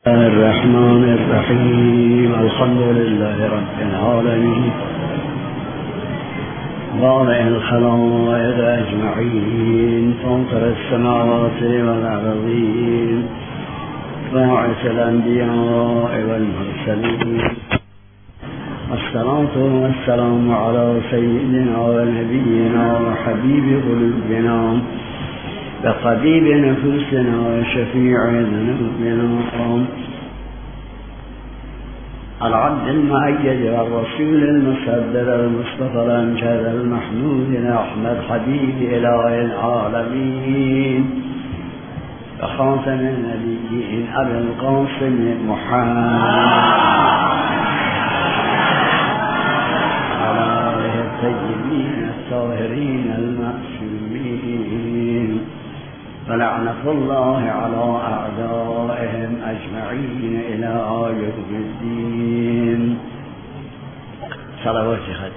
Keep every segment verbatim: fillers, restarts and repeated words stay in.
الرحمن الرحيم الحمد لله رب العالمين بارئ الخلائق أجمعين فاطر السماوات والأرضين باعث الأنبياء والمرسلين الصلاة والسلام على سيدنا ونبينا وحبيب قلوبنا وطبيب نفوسنا وشفيع ذنوبنا العبد المؤيد والرسول المصدر المصطفى الأمجد المحمود أحمد حبيب إله العالمين وخاتم النبيين أبي القاسم محمد على آله الطيبين الطاهرين المعصومين ولعنة الله على أعدائهم أجمعين إلى يوم الدين. صلوات خير.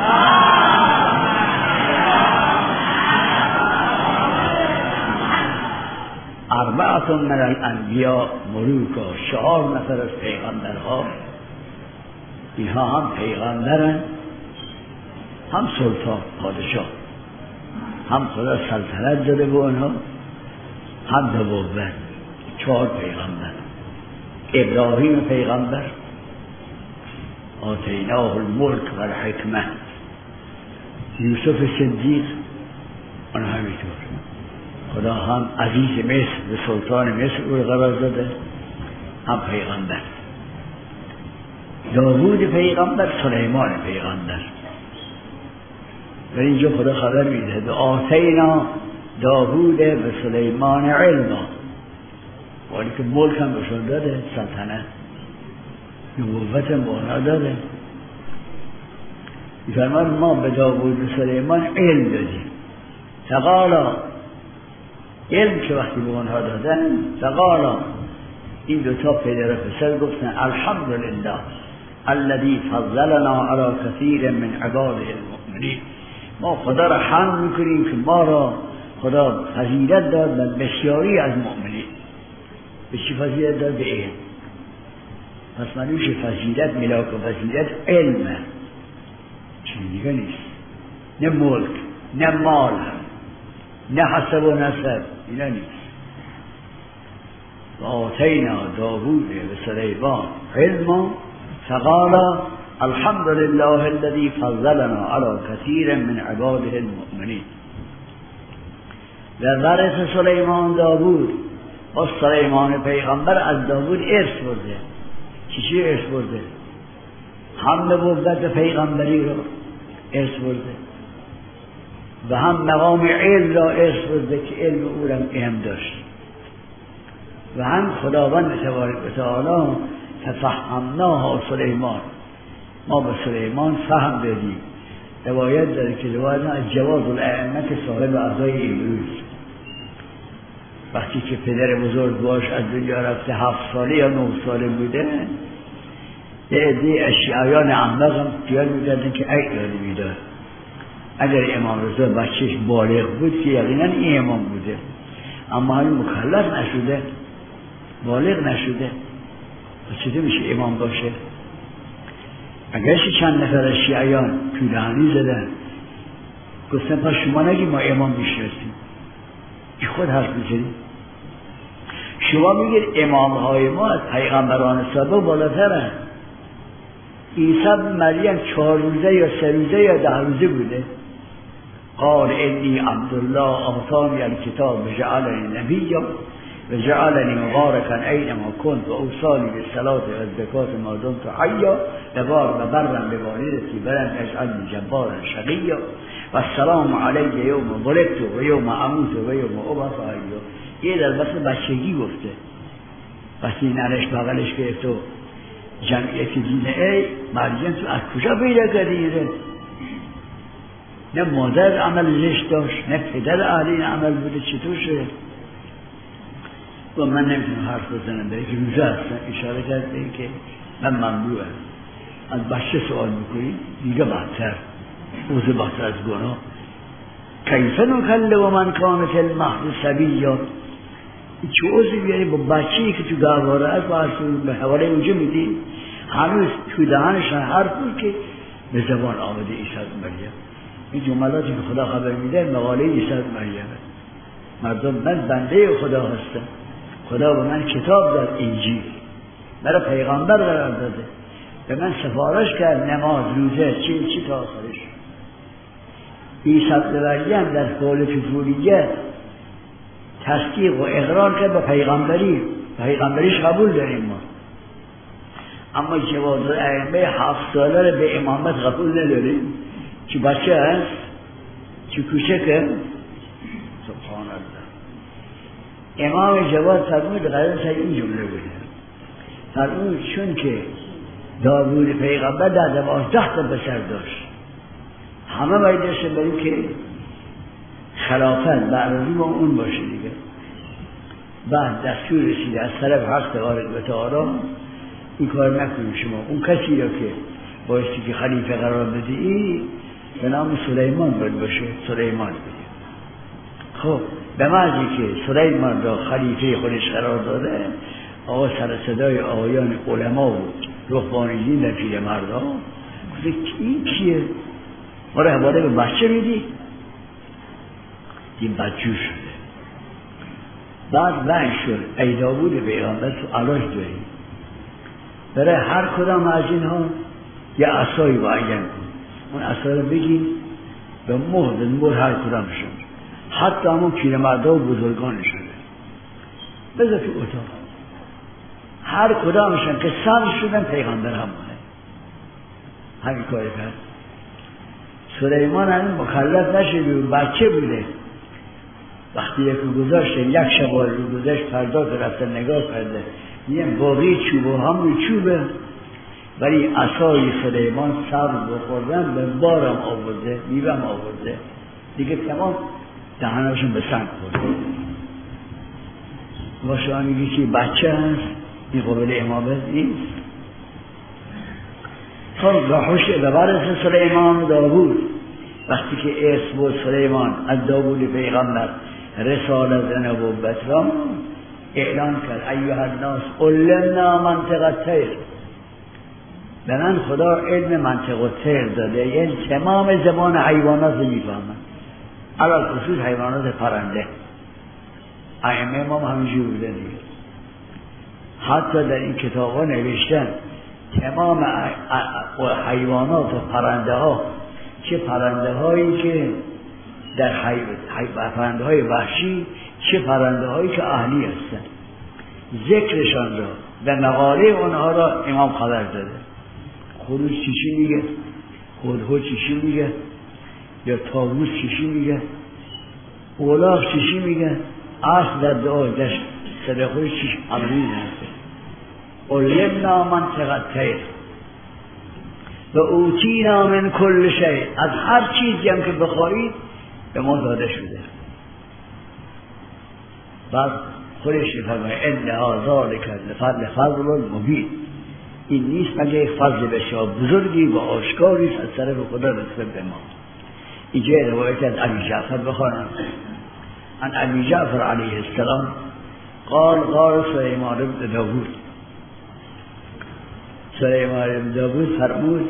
أربعة من الأنبياء ملوكا چهار نفر از پیغمبرها اینها هم پیغمبرن هم سلطان پادشاه هم خدا سلطنت داده به اونها هم نبوت. چهار پیغمبر: ابراهیم پیغمبر آتیناه الملک و الحکمه، یوسف صدیق آن همینطور خدا هم عزیز مصر به سلطان مصر او قرار داده هم پیغمبر. داوود پیغمبر، سلیمان پیغمبر. و اینجا خدا خبر میده آتینا داوود و سلیمان علما، ولی که ملک هم بهشون داده، سلطنت نبوت هم به اونها داده. میفرمان ما به داوود و سلیمان علم دادیم. فقالا، علم که وقتی به اونها دادن، فقالا این دوتا پدر و پسر گفتن الحمدلله الذی فضلنا علی کثیر من عباده المؤمنین. ما خدا را حمد میکنیم که ما را خدا فضیلت داد و بسیاری از مؤمنین. به چی فضیلت داد؟ به علم. پس منوش فضیلت ملاک و فضیلت علمه، چیزی دیگه نیست. نه ملک، نه مال، نه حسب و نسب، اینا نیست. و آتینا داوود و سلیمان علما فقالا الحمد لله الذي فضلنا على كثير من عباده المؤمنين. و ورث سلیمان داوود و سلیمان پیغمبر از داوود ارث برده. چی چی ارث برده؟ هم نبوت پیغمبری رو ارث برده و هم مقام علم را ارث برده که علم او را اهم داشت و هم خداوند تبارک و تعالی تفهمناها سلیمان، ما به سلیمان فهم دادیم. روایت داره که روایت از جواز الائمه که صاحب اعضای امروز وقتی که پدر بزرگ باش از دنیا رفته هفت ساله یا نه ساله بوده، یه عده اشیایان احمق هم خیال می‌کردن که ای داری میداد اگر امام رضا بچهش بالغ بود که یقینا این امام بوده، اما هنوز مکلف نشده، بالغ نشده، چطور میشه امام باشه؟ اگرش چند نفر از شیعیان پیرهنی زدن گفتن پس شما نگی ما امام میشناسیم، که خود حرف میزنید. شما میگید امام های ما از پیغمبران سابق بالاترن. عیسی بن مریم چهار روزه یا سه روزه یا ده روزه بوده. قال انی عبدالله آتانی الکتاب و جعلنی نبیا و جعلنی مبارکا اینما کنت و اوصانی بالصلاة و الزکاة ما دمت حیا و بار و برم بوالدتی ولم تجعلنی جبارا شقیا و السلام علی یوم ولدت و یوم اموت و یوم ابعث حیا. یه در بس بچگی گفته، وقتی ننش بغلش گرفت و جمعیت دینه ای مریم تو از کجا پیدا کردیره؟ نه مادر عمل زشت داشت نه پدر اهل این عمل بوده، چطور شده؟ و من نمیتونم حرف بزنم به که روزه هستن. اشاره کرد به این که من ممنوعم. از بچه سوال میکنی دیگه بدتر، اوضاع بدتر از گناه. کیف نکلم من کان فی المهد صبیا، این چه عضوی بیاری با بچه‌ای که تو گهواره است با به حواله اونجا میدی هنوز تو دهنشان حرف بود که به زبان آمده عیسی مریم. این جملاتی که خدا خبر میده مقاله عیسی مریم. مردم من بنده خدا هستم، خدا به من کتاب داد انجیل، مرا پیغمبر قرار داده، به من سفارش کرد نماز روزه چی چی تا آخرش. عیسی مریم در قول فضولیت تصدیق و اقرار کرد به پیغمبری، پیغمبریش قبول داریم ما، اما جواز ائمه هفت ساله رو به امامت قبول نداریم. چی بچه هست؟ چی کوچکه؟ سبحان الله. امام جواد فرمود قرار سر این جمله بوده، فرمود چون که داوود پیغمبر در دوازده تا پسر داشت، همه باید داشته بریم که خلافت بعد با اون باشه دیگه. بعد دستور رسیده از طرف حق تبارک و تعالی این کار نکنیم شما، اون کسی را که بایستی که خلیفه قرار بدهی به نام سلیمان باید باشه، سلیمان بده. خب به معنی که سلیمان را خلیفه خودش قرار داده، آقا سر صدای آقایان علما و رهبانیین در پیر مردا گفته این کیه؟ ما را حواله به بچه میدی؟ این بدجور شده. بعد وحی شد ای داوود پیغمبر تو علاج داریم، برای هر کدام از اینها یه عصایی معین کن، اون عصا رو بگید به مهر به مهر هر کدامشون، حتی همون پیرمردا و بزرگانشون بذار تو اتاق، هر کدامشون که سبز شدن پیغمبر هم بوده. همین کاری کرد. سلیمان همین مکلف نشده و بچه بوده. وقتی یکی گذاشته یک شبال رو گذاشت فردا که رفته نگاه کرده یه باقی چوب و هم چوبه، ولی عصای سلیمان سبز بخوردن به بارم آورده، میوهم آورده دیگه، تمام دهنشون به سنگ خورده. ما شما میگی که بچه هست، این قبل امامت نیست. خب رحوش ببرس سلیمان داوود، وقتی که اسم بود سلیمان از داوود پیغمبر رسالت نبوت را اعلان کرد ایها الناس علمنا منطق الطیر، به من خدا علم منطق الطیر داده، یعنی تمام زبان حیوانات رو میفهمن، علاوه خصوص حیوانات پرنده. ائمه ما همینجور بوده دیگه. حتی در این کتاب ها نوشتن تمام حیوانات و پرنده ها، چه پرنده هایی که در حی... حی... پرنده های وحشی، چه پرنده هایی که اهلی هستن، ذکرشان را و مقاله اونها را امام خبر داده. خروس چیشی میگه، هدهد چیشی میگه، یا طاووس چیشی میگه، اولاغ چیشی میگه، اصل در دعا دشت صدقه چیش امری نهسته. علمنا منطق الطیر و اوتینا من کل شیء، از هر چیزی هم که بخواهید به ما داده شده. بعد خودش می‌فرماید ان ذلک لفضل فضل مبین، این نیست مگه فضل بسیار بزرگی و آشکاری از طرف خدا نسبت به ما. اینجا روایت از ابی جعفر بخوانم. عن ابی جعفر علیه السلام قال قال سلیمان بن داوود، سلیمان بن داوود فرمود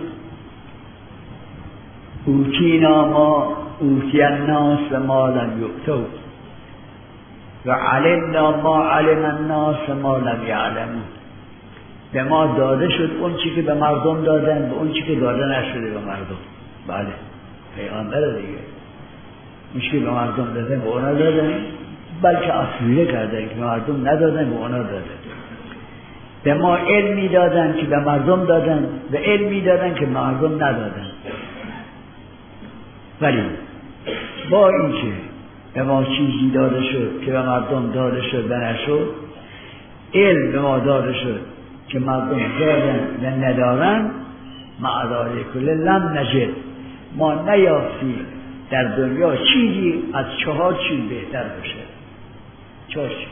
اوتینا ما اوتی الناس ما لم یؤتوا و علمنا ما علم الناس ما لم یعلموا، به ما داده شد اون چی که به مردم دادن به اون چی که داده نشده به مردم. بله پیغمبر دیگه، اون چی که به مردم دادن به اونا دادن، بلکه اصلیه کردن که به مردم ندادن به اونا دادن. به ما علمی دادن که به مردم دادن و علمی دادن که به مردم ندادن. ولی با اینکه به ما چیزی داده شد که به مردم داده شد و نشد، علم به ما داده شد که مردم دارن و ندارن، مع ذلک لم نجد، ما نیافتیم در دنیا چیزی از چهار چیز بهتر باشه. چهار چیز: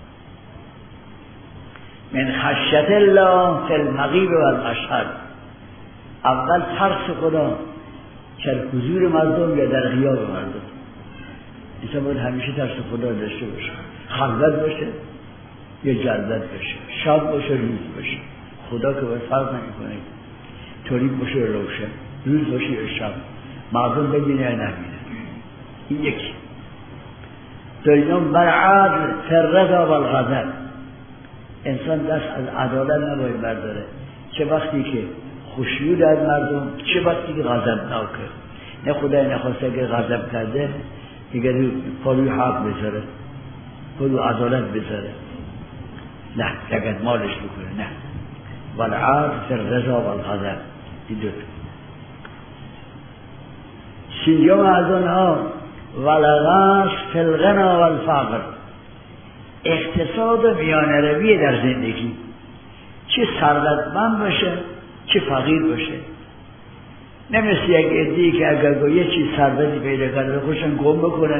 من خشیت الله فی المغیب و المشهد، اول ترس خدا در حضور مردم یا در غیاب مردم. انسان باید همیشه ترس خدا داشته باشه، خلوت باشه، یه جلدت بشه، شب باشه روز باشه، خدا که باید فرق نمی کنه، تاریک باشه روشن، روز باشه یا شب، مردم ببینه یا نبینه. این یکی. دوم بر عدل فردا و الغضب، انسان دست از عدالت نباید برداره، چه وقتی که خشنود از مردم، چه وقتی که غضبناکه. نه خدای نخواسته که غضب کرده دیگه پاروی حق بذاره، پاروی عدالت بذاره، نه لگد مالش بکنه، نه. والعدل فردا و الغضب، این دوتا. سیوم از آنها والغش فی الغنا والفقر، اقتصاد و میانه روی در زندگی، چه ثروتمند باشه چه فقیر باشه. نه مثل یک عده‌ای که اگر یه چیز ثروتی پیدا کرده خوشن گم بکنن،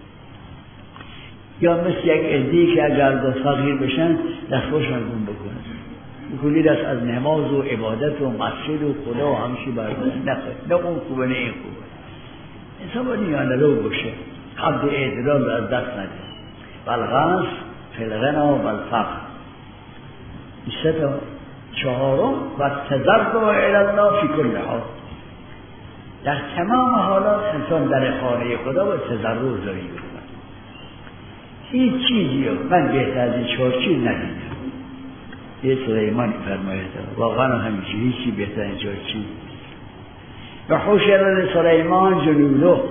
یا مثل یک عده‌ای که اگر فقیر بشن دست خوشن گم بکنن، کلی دست از نماز و عبادت و مسجد و خدا و همشی بردارن. نه نه اون خوبه نه این خوبه. انسان باید میانه رو باشه، حد اعتدال رو از دست نده. والغش فی الغنا والفقر. سه تا. چهارم و تضرع الی الله فی کل حال، در تمام حالات انسان در خانه خدا باید تضرع زاری بکنه. هیچ چیزی رو من بهتر از این چهار چیز ندیدم. یه سلیمان فرمایده واقعا همیشه هیچی بهتر از این چهار چیز. و حشر سلیمان جنوده،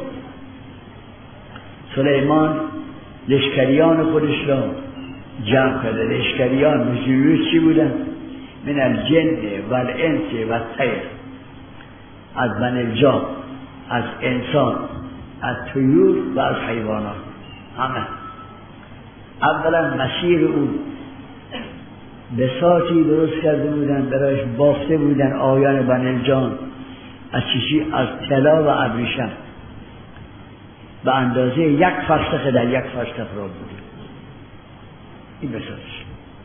سلیمان لشکریان خودش را جمع کرده. لشکریان جنوده چی بودن؟ من الجن و الانس و الطیر، از بنی‌الجان، از انسان، از طیور و از حیوانات، همه. اولا مسیر او بساطی درست کرده بودن، برایش بافته بودن آیان بنی‌الجان از چیزی از طلا و ابریشم به اندازه یک فرسخ در یک فرسخ را بود. این بساطش.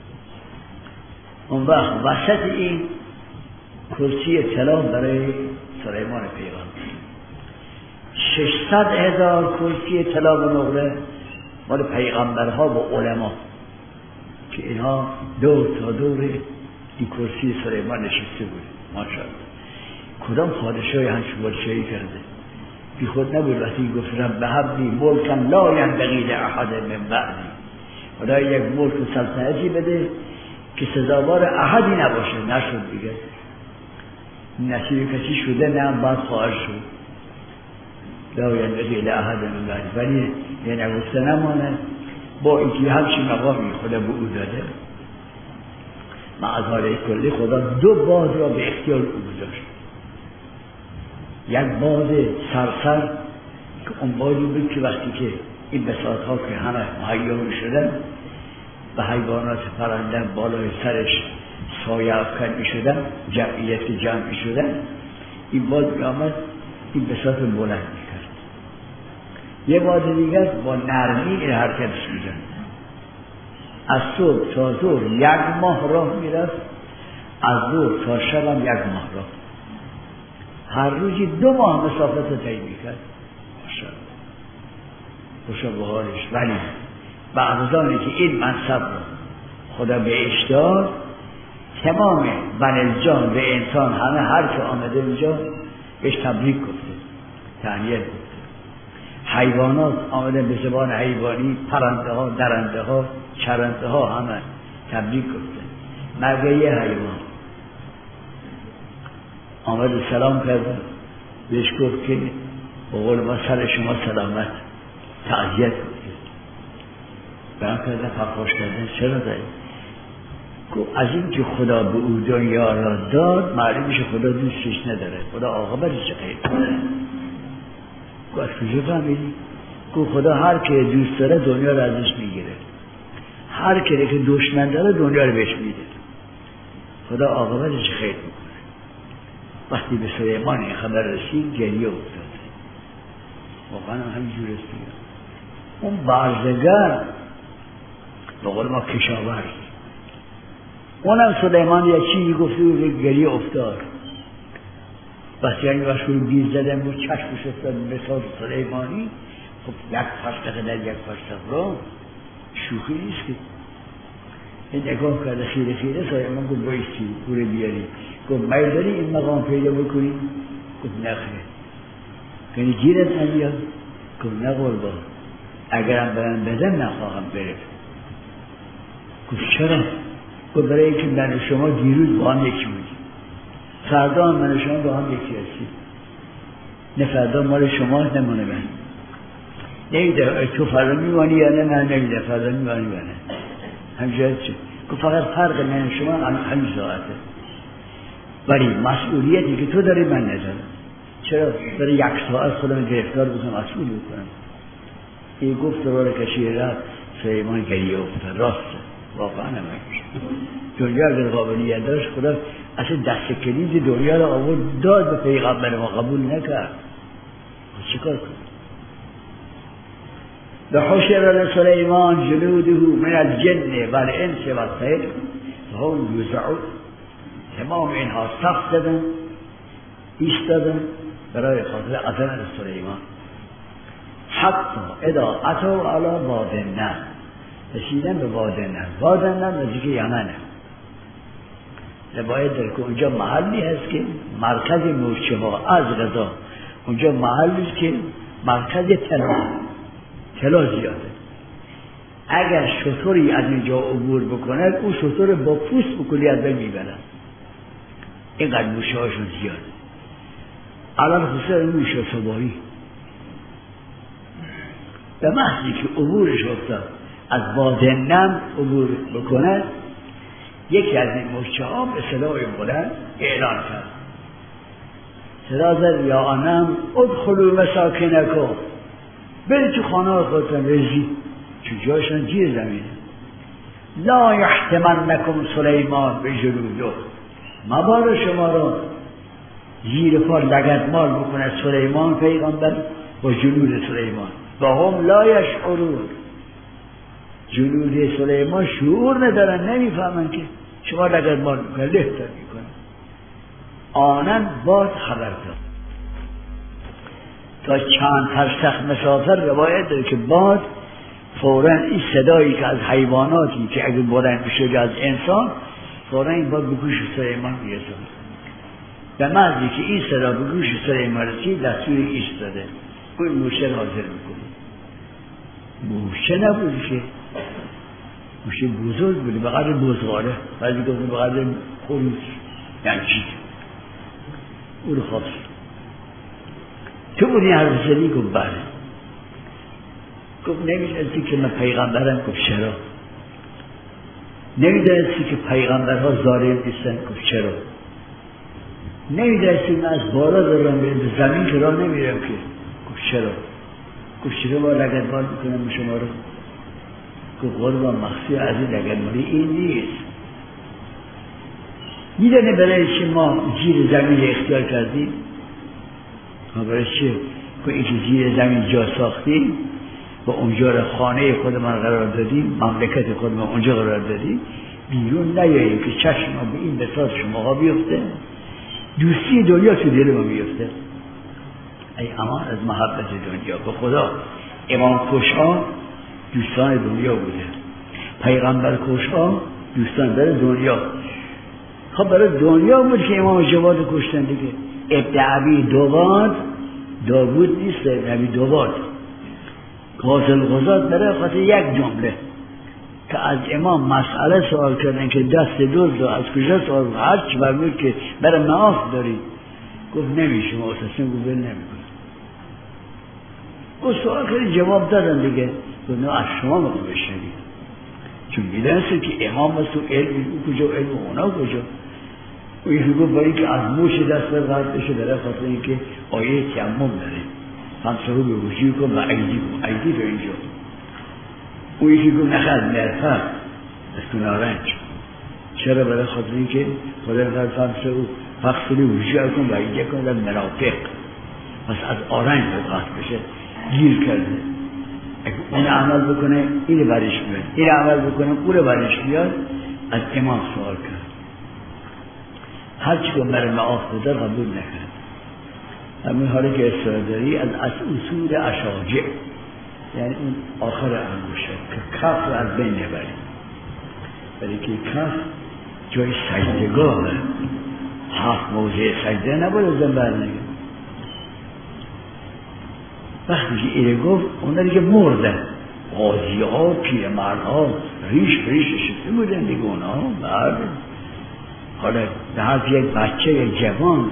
اون وقت وسط این کرسی طلا برای سلیمان پیغمبر، ششصد هزار کرسی طلا و نقره مال پیغمبرها و علما که اینها دور تا دور این کرسی سلیمان نشسته بود. ماشاءالله. کدام پادشاهی همچون پادشاهی کرده؟ بی خود نبود وقتی گفت رب هب لی ملکا لا ینبغی لاحد من بعدی، خدا یک ملک و سلطنتی بده که سزاوار احدی نباشه. نشد دیگه، نصیب کسی شده نه بعد خواهد شد. لا ینبغی لاحد من بعدی، ولی یه نگفته نمانه با اینکه همچین مقامی خدا به او داده. معذاره کلی خدا دو باز را به اختیار او گذاشت. یک باز سرسر که اون بازی بود که وقتی که این بساط ها که همه مهیا شدن و حیوانات پرنده بالای سرش سایه افکن می شدن، جمعیت جمع می شدن، این باز می آمد این بساط بلند می کرد. یه باز دیگر با نرمی این حرکت می شدن. از صبح تا ظهر یک ماه راه می رفت، از ظهر تا شب هم یک ماه راه، هر روزی دو ماه مسافت رو طی می‌کرد. ماشاءالله خوشا به حالش. ولی بعد از آنی که این منصب رو خدا بهش داد، تمام بنی‌الجان و انسان همه هر که آمده اینجا بهش تبریک گفته، تهنیت گفته. حیوانات آمده به زبان حیوانی، پرنده ها، درنده ها، چرنده ها همه تبریک گفته. مگه یه حیوان آمد سلام کرد، بهش گفت که بقول ما سر شما سلامت، تعزیت کنید. برام کرده فرخوش کردن. چرا دارید؟ گفت از این که خدا به او دنیا را داد معلوم میشه خدا دوستش نداره، خدا عاقبتش چه خیر کنه. گفت از کجا فهمیدی؟ گفت خدا هر که دوست داره دنیا را ازش میگیره، هر که که دشمن داره دنیا رو بهش میده. خدا عاقبتش چه خیر کنه. وقتی به سلیمان این خبر رسید گریه افتاد. واقعا همینجور است. اون بازرگان به قول ما کشاورز، اونم سلیمان یک چیزی گفته بود که گریه افتاد. وقتی یعنی وقتی بیز زدن بود چشمش افتاد به مثال سلیمانی. خب یک فرسخ در یک فرسخ را شوخی نیست که این نگاه کرده خیره خیره سلیمان گفت بایستی گوره بیاری گفت میل داری این مقام پیدا بکنی؟ گفت نخیر یعنی گیرت نمیاد؟ گفت نه قربان اگرم برم بدن نخواهم بره. گفت چرا؟ گفت برای اینکه من و شما دیروز با هم یکی بودیم، فردا هم من و شما با هم یکی هستیم، نه فردا مال شما نه مال من. نمیده تو فردا میمانی یا نه؟ من نمیده فردا میمانی یا نه. همجاید چه؟ گفت فقط فرق من و شما همین ساعته، ولی مسئولیتی که تو داری من ندارم. چرا؟ برای یک ساعت خودم گرفتار بزنم مسئول بکنم. این گفت رو کشی رفت سلیمان گریه افتاد. راسته واقعا نمیشه. دنیا اگر قابلیت داشت خدا اصلا دست کلید دنیا رو آورد داد به پیغمبر ما، قبول نکرد. چه کار کنه؟ وحشر لسلیمان جنوده من الجن والانس والطیر فهم یوزعون. تمام اینها صف زدن ایستادن برای خاطر عظمت سلیمان. حتی اذا اتوا علی وادی النمل، رسیدن به وادی النمل. وادی النمل نزدیک یمنه. روایت داره که اونجا محلی هست که مرکز مورچه ها از غذا، اونجا محلی است که مرکز طلا طلا زیاده. اگر شتری از اینجا عبور بکنه اون شتر با پوست بکلی از بین میبرن، اینقدر موشه هاشون زیاده. الان خصوصا موشه صباحی به محضی که عبورش افتاد از وادی النمل عبور بکنه، یکی از این موشه ها به صدای بلند اعلان کرد، صدا زد یا انم ادخلوا مساکنکم، برید تو خانه خودتون رزی، چون جایشون زیر زمینه. لا یحتمنکم سلیمان به جنوده، مبادا شما رو زیر پا لگدمال بکنه سلیمان پیغمبر با جنود سلیمان. و هم لا یشعرون، جنود سلیمان شعور ندارن، نمیفهمن که شما لگدمال بکنه لهتر میکنه. آنن باد خبر داد تا چند فرسخ مسافر. روایت داره که باد فوراً این صدایی که از حیواناتی که اگه بلند بشه از انسان، فوراً این باد به گوش سلیمان میرسه. به محضی که این صدا به گوش سلیمان رسید دستور ایستاده، اون موشه حاضر میکنه. موشه نبود که موشه بزرگ بوده به قدر بزغاله، بعضی گفتن به قدر خروس، یعنی چی او رو خواست. تو اونی حرف زدی؟ گفت بله. گفت نمیدونستی که من پیغمبرم؟ گفت چرا. نمیدونستی که پیغمبرها ظالم نیستن؟ گفت چرا. نمیدونستی من از بالا دارم میرم به زمین که راه نمیرم که؟ گفت چرا. گفت چرا با لگدمال میکنم شما رو؟ گفت قربان مقصود از این لگدمالی این نیست. میدونه برای چه ما زیر زمین اختیار کردیم؟ ما برای چه که اینکه زیر زمین جا ساختیم و اونجا را خانه خودمان قرار دادیم، مملکت خودمان اونجا قرار دادیم، بیرون نیاییم که چشم ما به این بساط شما بیفته، دوستی دنیا تو دل ما بیفته. ای امان از محبت دنیا. به خدا امام کشها دوستان دنیا بوده، پیغمبر کشها دوستان برای دنیا. خب برای دنیا بود که امام جواد کشتن دیگه. ابن ابی دواد داوود نیست، ابن ابی دواد قاتل غزات برای خاطر یک جمله که از امام مسئله سوال کردن که دست دزد رو از کجا سوال کنه، هر چی برمود که برای معاف داری؟ گفت نمیشه محسسن. گفت بل نمیکنه. گفت سوال کردی جواب دادن دیگه. گفت نه از شما مقام بشنید، چون میدنسته که امام هست تو علم او کجا و علم اونا کجا. و یکی گفت برای که از موش دست برد بشه برای خاطر اینکه آیه تیمم داره، فمسحوا بوجوهکم و ایدیکم، ایدی به اینجا. او یکی گفت نخد مرفق از تو نارنج. چرا؟ برای خاطر اینکه خدا فرمود فمسحوا فاغسلوا وجوهکم و ایدیکم الی المرافق، پس از آرنج قطع بشه گیر کرده. اگه اون عمل بکنه این برش میاد، این عمل بکنه اون برش میاد. از امام سوال کرد، هرچی که برای معاف بده قبول نکرد. همین حالی که اصرار داری از اصول اشاجع، یعنی اون آخر انگوشه که کف رو از بین نبری. برای که کف جای سجدگاه هفت موضع سجده نباید زن برنگه. وقتی که ایره گفت اونا دیگه مردن، قاضی ها پیرمرد ها ریش ریش شکته بودن دیگه اونا برد. حالا به حرف یک بچه یک جوان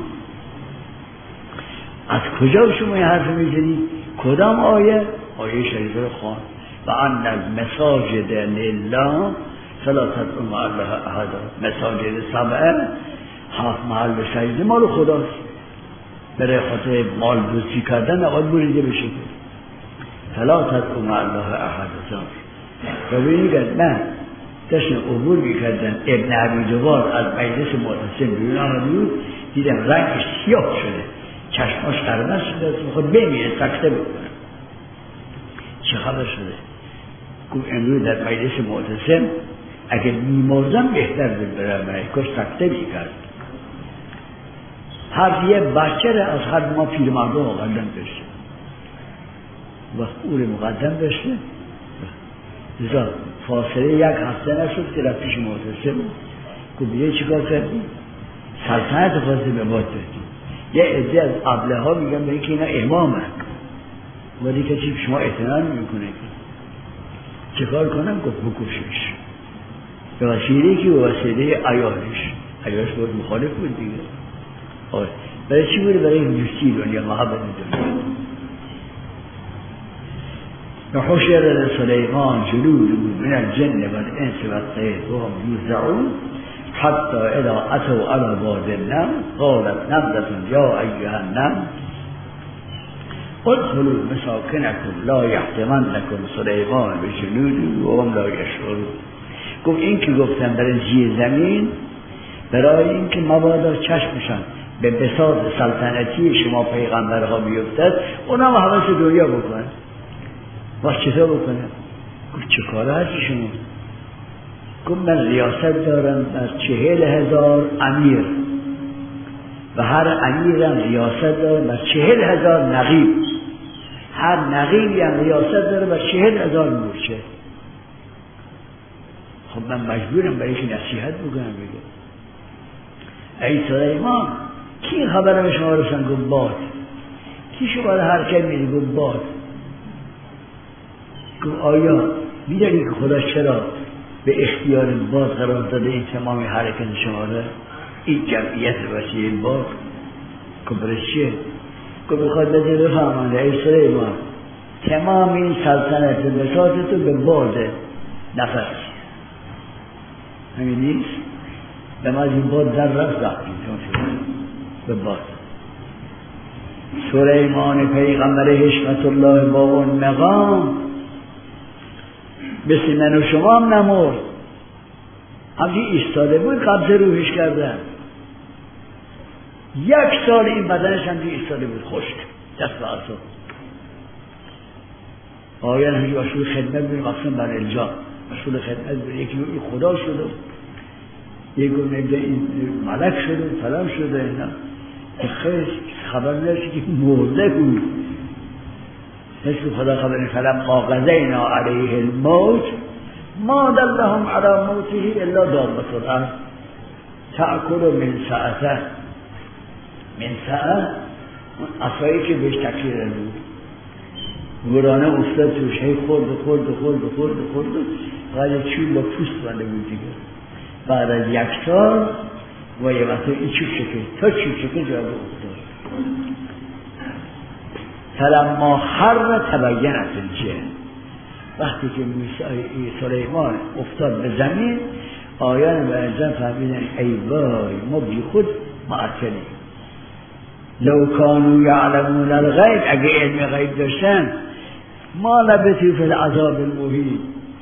از کجا شما یه حرف میزنید؟ کدام آیه؟ آیه شریفه رو خوان و ان المساجد لله فلا تدعوا مع الله احدا. مساجد سبعه هفت محل سجده مال خداست، برای خاطر مال دوستی کردن نباید بریده بشه. فلا تدعوا مع الله احدا. و ببینید من داشتن عبور میکردن ابن عبی دوار از مجلس معتصم بیرون آمد، دیدم رنگش سیاه شده، چشماش قرمز شده، میخواد بمیره سکته بکنه. چه خبر شده؟ گفت امروز در مجلس معتصم اگر میمردم بهتر بود برای من، کاش سکته میکرد. هر یه بچه را از هر ما پیرمردم مقدم داشته، وقت او رو مقدم داشته لذا فاصله یک هفته نشد که رفت پیش معتصم گفت بیایی چیکار کردی؟ سلطنت خواسته به باد دادی. یه عده از ابله ها میگن به اینکه اینا امامن، ولی کسی شما اعتنان میکنه چه کار کنم؟ گفت بکشش به وسیله که به وسیله عیالش. عیالش باید مخالف بود دیگه. آره برای چی بوده؟ برای دوستی دنیا، محبت دنیا. نحشر سلیمان جلود من الجن والانس والطير وهم يوزعون حتى اذا اتوا على واد النمل قالت نملة يا ايها النمل ادخلوا مساكنكم لا يحطمنكم سلیمان بجنوده وهم لا يشعرون. گفت این که گفتن برای زیر زمین برای این که مبادا چشمشان به بساط سلطنتی شما پیغمبرها بیفتد، اونا هم حواس دنیا بکنن. وقت چطور بکنه؟ گفت چه کاره هستی شما؟ گفت من ریاست دارم بر چهل هزار امیر و هر امیرم ریاست دارم بر چهل هزار نقیب، هر نقیبی هم ریاست داره بر چهل هزار مورچه. خب من مجبورم برای که نصیحت بکنم بگم ای سلیمان کی خبر به شما رسن؟ گفت باد. کی شما رو حرکت میدی؟ گفت باد. گفت آیا میدونی که خدا چرا به اختیار باد قرار داده این تمام حرکت شما را؟ این جمعیت وسیله باد. گفت برای چیه؟ گفت بخواد بده بفهمانده ای سلیمان تمام این سلطنت بساط تو به باد نفس همین نیست؟ به ما این باد در رفت رفتیم به باد. سلیمان پیغمبر حشمت الله با اون مقام مثل من و شما هم نمرد، همچه ایستاده بود قبض روحش کردن. یک سال این بدنش همچه ایستاده بود خشک دست و عصا. آیان همچه مشغول خدمت بود، مقصد بر الجا مشغول خدمت بود. یکی این خدا شده، یکی نمیده این ملک شده فلان شده. اینا خیلی خبر نرسی که مرده بود. مثل خدا خبر فلم قاقضینا علیه الموت ما دلهم علی موته الا دابة الارض تأکل من سعته. من سعه اون عصایی که بهش تکیه رده بود، ورانه افتاد توش، هی خورد و خورد و خورد و خورد و خورد و قدر چوب با پوست بنده بود دیگه. بعد از یک سال و یه وقتا این چوب شکل تا چوب شکل جواب افتاد. فلما خر تبینت الجن، وقتی که سلیمان افتاد به زمین آیان و انسان فهمیدن ای وای ما بی خود معطلیم. لو کانوا یعلمون الغیب، اگه علم غیب داشتن ما لبثوا فی العذاب المهین.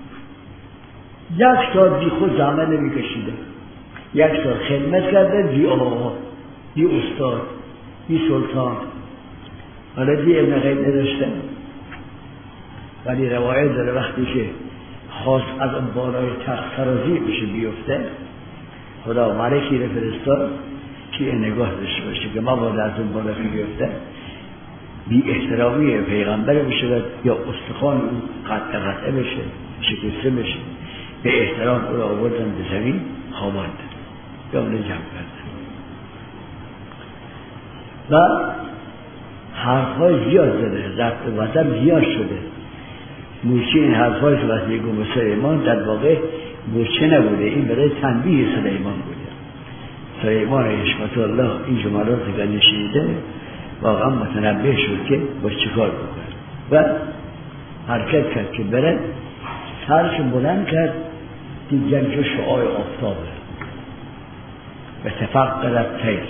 یک سال بی خود زحمت نمی‌کشیدن، یک سال خدمت کرده بی آقا بی استاد بی سلطان. حالا دی علم غیب نداشتن، ولی روایت داره وقتی که خواست از اون بالای تخت سرازی بشه بیفته، خدا ملکی رو فرستاد که نگاه داشته باشه که ما باید از اون بالا بیفته بی احترامی پیغمبر بشه یا استخوان اون قطع قطعه بشه، شکسته بشه. به احترام او را آوردن به زمین خواباندن، جمله جمع کردن و حرفهای زیاد زده، ضبط وطن زیاد شده. مورچه این حرفهای که وقتی گفت سلیمان در واقع مورچه نبوده، این برای تنبیه سلیمان بوده. سلیمان حشمت الله این جملات که نشیده واقعا متنبه شد که باش چیکار بکنه و حرکت کرد که بره. سرش بلند کرد، دید یک جا شعاع آفتابه و تفقد طیر،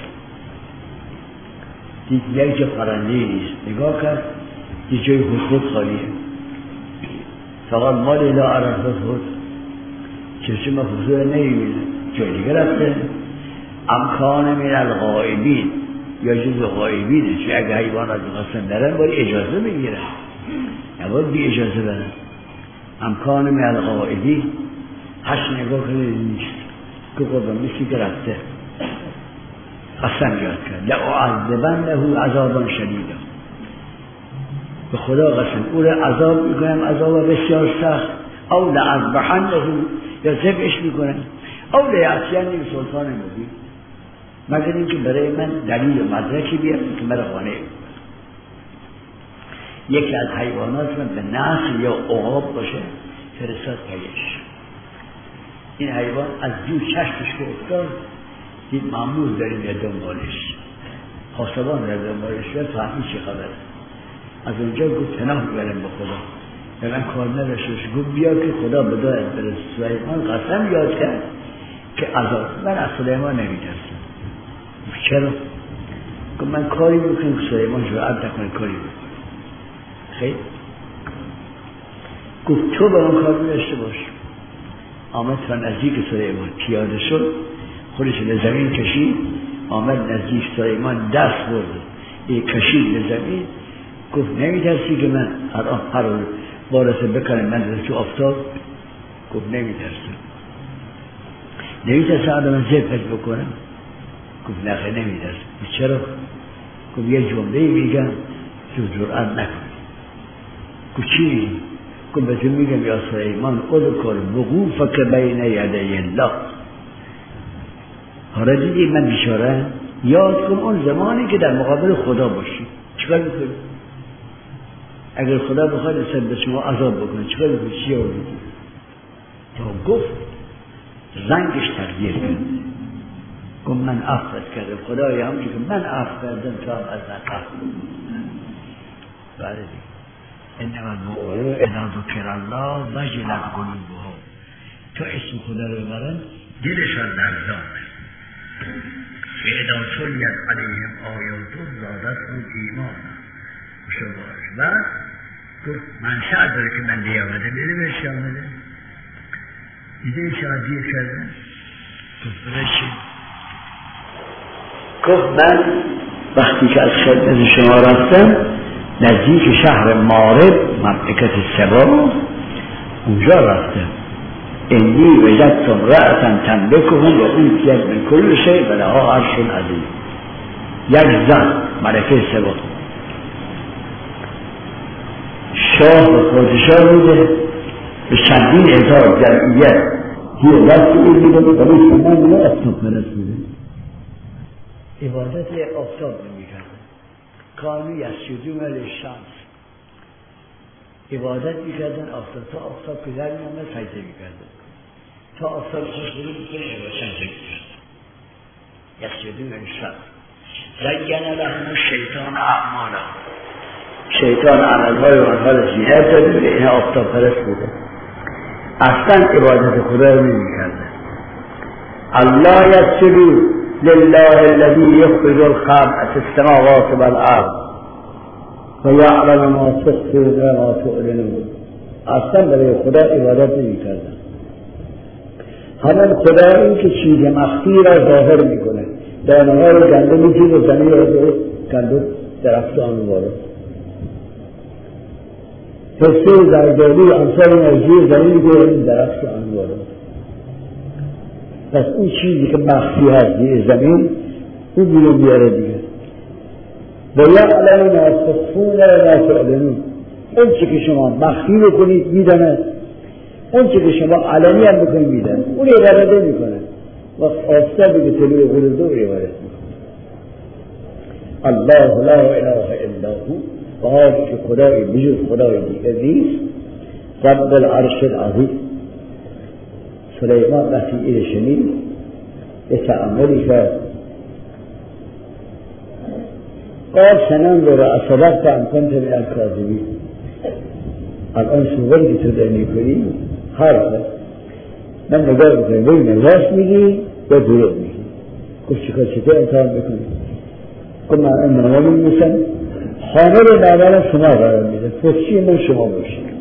دید یک جا پرنده نیست، نگاه کرد دید جای هدهد خالیه. فقط مالی لا ارى الهدهد، چرچه من هدهد نمیبینم، جای دیگه رفته. امکان من الغائبین یا جز غائبینه، چه اگه حیوانات بخواستن برن باید اجازه بگیرن، نباید بی اجازه برن. امکان من الغائبین هشت نگاه کنه نیست که قربان مثلی که رفته. قسم یاد کرد لأعذبنه عذابا شدیدا، به خدا قسم او را عذاب میکنم عذاب بسیار سخت، او لأذبحنه یا ذبحش میکنم، او لیأتینی بسلطان مبین، مگر اینکه برای من دلیل و مدرکی بیاد که مرا قانع کنه. یکی از حیوانات من به نسل یا عقاب باشه فرستاد پیش. این حیوان از دور چشمش که افتاد دید مامور داریم یا دنبالش، خواستبان را دنبالش و فهمید چه خبره. از اونجا گفت پناه برم به خدا، به من کار نداشتش. گفت بیا که خدا بداید برس. سلیمان قسم یاد کرد که عذاب من از سلیمان نمیترسم. چرا؟ گفت من کاری بکنم که سلیمان جرأت نکنه کاری بکنه. خیلی گفت تو به اون کار داشته باش. آمد تا نزدیک سلیمان پیاده شد، خودش به زمین کشید، آمد نزدیک سلیمان دست برد کشید به زمین. گفت نمیترسی که من الان قرار بارسه بکنم من در تو آفتاب؟ گفت نمیترسم. نمیترسم آدم من ذبحش بکنم؟ گفت نه نمیترسم. چرا؟ گفت یه جمله میگم تو جرأت نکنی. گفت چی؟ گفت به تو میگم یا سلیمان اذکر وقوفک بین یدی الله. حالا دیدی من بیچاره، یاد کن اون زمانی که در مقابل خدا باشی. چیکار میکنی؟ اگر خدا بخواد اصلا به شما عذاب بکنه چیکار میکنی؟ چی رو میکنی؟ تا گفت رنگش تغییر کرد. گفت من عفوت کردم خدای، همونجور که من عفو کردم تو هم از من عفو کن. بله دیگه انما المؤمنون اذا ذکر الله وجلت قلوبهم. تو اسم خدا رو ببرن دلشان لرزان. اذا تلیت علیهم آیاته زادتهم ایمانا. و گفت منشأ داره که من دیامده بره بهش آمده دیده شادیه کرده. گفت برشی گفت من وقتی که از خدمت شما رفتم نزدیک شهر مارب مملکت سبا اونجا رفتم. انی وجدت امرأة تملکهم و اوتیت من کل شیء و لها عرش عظیم. یک زن ملکه سبا شاه و پادشاه بوده، به چندین هزار جمعیت زیر دست او بوده و به شما آفتاب پرست بوده. عبادت آفتاب نمی‌کردن. کانوا یسجدون للشمس. عبادت می‌کردن آفتاب، تا آفتاب که در می‌آمد سجده می‌کردن، تا آفتاب خود برو می‌کنه عبادت می‌کردن. یسجدون للشمس. زین لهم الشیطان اعمالهم. شیطان عملهای و آنها را زینت داده به این آفتاب پرست بوده. اصلا عبادت خدا رو نمی کرده. الله یسجدوا لله الذی یخرج الخبء فی السماوات والارض و یعلم ما تخفون و ما تعلنون. اصلا برای خدا عبادت نمی کردن. همون خدا این که چیز مخفی را ظاهر میکنه، دانه ها رو گنده میگیر و زمین را گنده درخت آن وارد حسه زردالی و امثال انرژی زمین گوه این درخت انواره. پس اون چیزی که مخفی هست دیگه زمین او بیرون بیاره دیگه. و یعلم ما تخفون و ما تعلنون. اون چی که شما مخفی بکنید میدانه اون چه که شما علنی هم بکنید میدن، اون عبادت میکنن و آفتاب که طلوع غروب عبادت میکنن. الله لا اله الا هو، و حال که خدای بجز خدای دیگر نیست، رب العرش العظیم. سلیمان وقتی این شنید یه تعاملی کرد، قال سنان رو اصدقت ان کنت من الکاذبین. الان صحبتی که تو داری میکنی حرفه، من نگاه میکنم ببینم راست میگی یا دروغ میگی. گفت چیکار چطور امتحان بکنی؟ گفت من این نامه می‌نویسم، حامل نامه شما قرار میده، پستچی من شما باشید.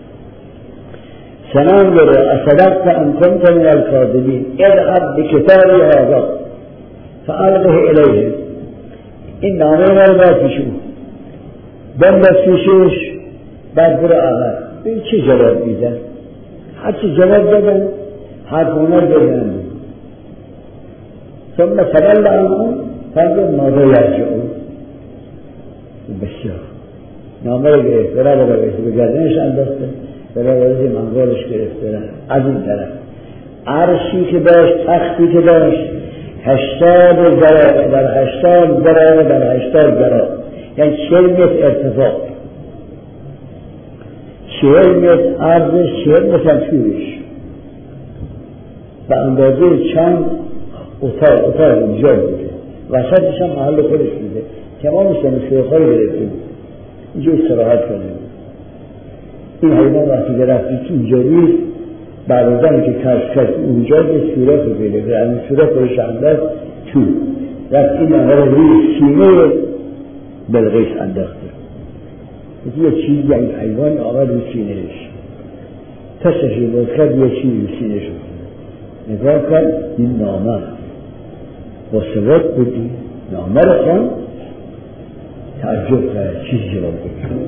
سنان رو اصدقت ان کنت من الکاذبین اذهب بکتابی هذا فألقه الیه. این نامه ما رو باید پیشون بنداز پیشش، بعد برو آقا این چه جواب میدن؟ هرچی جواب دادن حرف اونا بگن. ثم تول عنهم فانظر ماذا یرجعون. بسیار نامه رو گرفت، برای برای به گردنش انداخته، برای برای منظورش گرفته. از این طرف عرشی که داشت، تختی که داشت، هشتاد ذراع در هشتاد ذراع در هشتاد ذراع، یعنی چهل متر ارتفاع، چهل متر عرضش، چهل متر طولش، و اندازه چند اتاق اتاق اینجا بوده، وسطش هم محل خودش بوده. تمامش دم شیخ‌های گرفته بود، اینجا استراحت کرده بود. این حیوان وقتی که رفتی که اینجا نیست، بعد از آنکه کشف کرد اونجا به صورت رو پیدا کرد، این صورت رو انداخت تو، رفت این نامه رو روی سینه بلقیس انداخته. یه چیزی این حیوان آمد روی سینهش، پسش رو باز کرد، یه چیزی روی سینهش رو نگاه کرد، این نامه با سواد بودی، نامه رو خواند، تعجب کرد، چیزی جواب بکنه.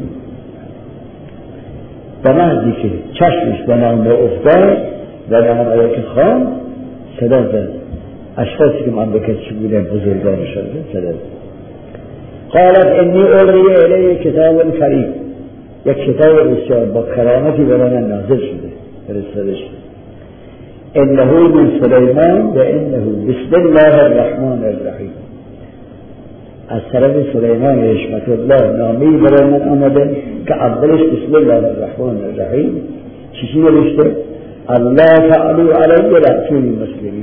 به محضی که چشمش به نامه افتاد و نامه رو که خواند، صدا زد. اشخاصی که مملکتچی بودن بزرگان شده صدا زد. قالت انی القی الی کتاب کریم، یک کتاب بسیار با کرامتی برای من نازل شده، فرستاده شده. انه من سلیمان و انه بسم الله الرحمن الرحیم. از طرف سلیمان حشمت الله نامی برای من آمده که اولش بسم الله الرحمن الرحیم چیزی نوشته؟ الله تعالی علیه رأسون مسلمین،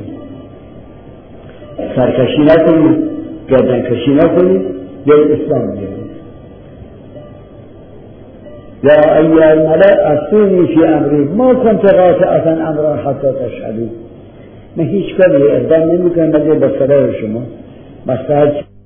سرکشی نکنید، گردن کشی نکنید، یا اسلام بیارید. یا ایها الملأ افتونی فی امری ما کنت قاطعة امرا حتی تشهدوا. من هیچ کاری اقدام نمیکنم مگر با صدای شما مصلحت